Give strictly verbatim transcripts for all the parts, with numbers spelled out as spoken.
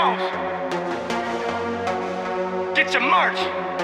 Jones. Get your merch.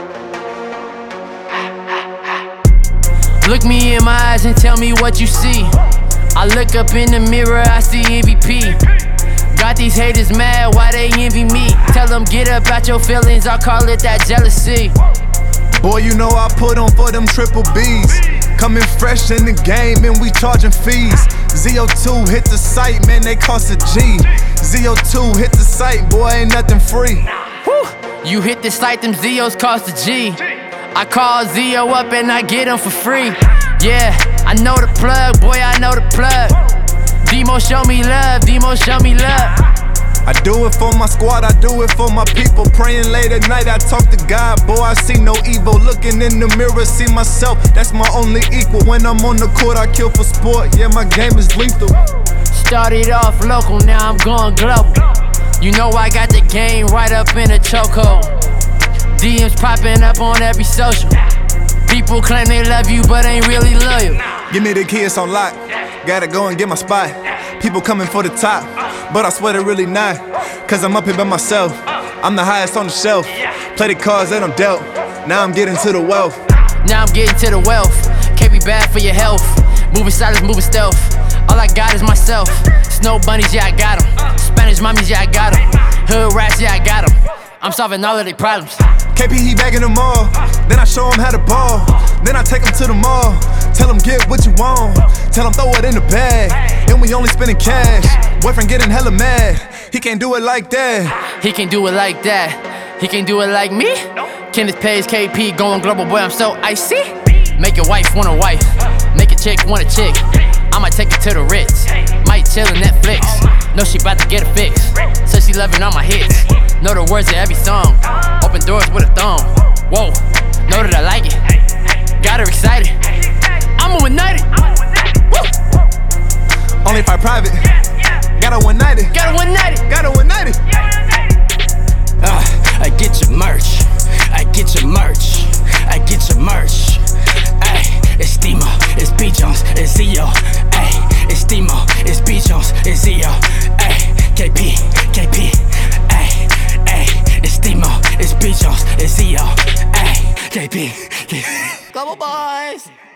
Look me in my eyes and tell me what you see. I look up in the mirror, I see M V P. Got these haters mad, why they envy me? Tell them get up out your feelings, I call it that jealousy. Boy, you know I put on for them triple B's. Coming fresh in the game and we charging fees. Z O two hit the site, man, they cost a G. Z O two hit the site, boy, ain't nothing free. Whew. You hit the site, them Z Os cost a G. I call Z O up and I get them for free. Yeah, I know the plug, boy, I know the plug. Demo show me love, Demo show me love. I do it for my squad, I do it for my people. Praying late at night, I talk to God, boy, I see no evil. Looking in the mirror, see myself, that's my only equal. When I'm on the court, I kill for sport, yeah, my game is lethal. Started off local, now I'm going global. You know I got the game right up in a chokehold. D Ms popping up on every social. People claim they love you, but ain't really loyal. Give me the keys on lock, gotta go and get my spot. People coming for the top, but I swear they're really not. Cause I'm up here by myself, I'm the highest on the shelf. Play the cards that I'm dealt, now I'm getting to the wealth. Now I'm getting to the wealth, can't be bad for your health. Moving silence, moving stealth, all I got is myself. Snow bunnies, yeah I got them. Spanish mommies, yeah I got them. Hood rats, yeah I got them. I'm solving all of their problems. K P, he bagging them all, then I show him how to ball. Then I take him to the mall, tell him get what you want. Tell him throw it in the bag, and we only spending cash. Boyfriend getting hella mad, he can't do it like that. He can do it like that, he can do it like me. Kenneth Page, K P, going global, boy, I'm so icy. Make your wife want a wife, make a chick want a chick. I might take her to the Ritz, might chill on Netflix. Know she bout to get a fix, so she loving all my hits. Know the words of every song, open doors with a thumb. Whoa, know that I like it, got her excited. I'm a one-nighted, woo. Only fight private, got a one-nighted, Got a one-nighted, got a one-nighted. Uh, I get your merch, I get your merch, I get your merch. Ay, it's Demo, it's B Jones, it's Z O. Ay, it's Demo, it's B Jones, it's Z O. Ay, K P, K P. Ay, ay, it's Demo, it's B Jones, it's Z O. Ay, K P, K P. Global boys.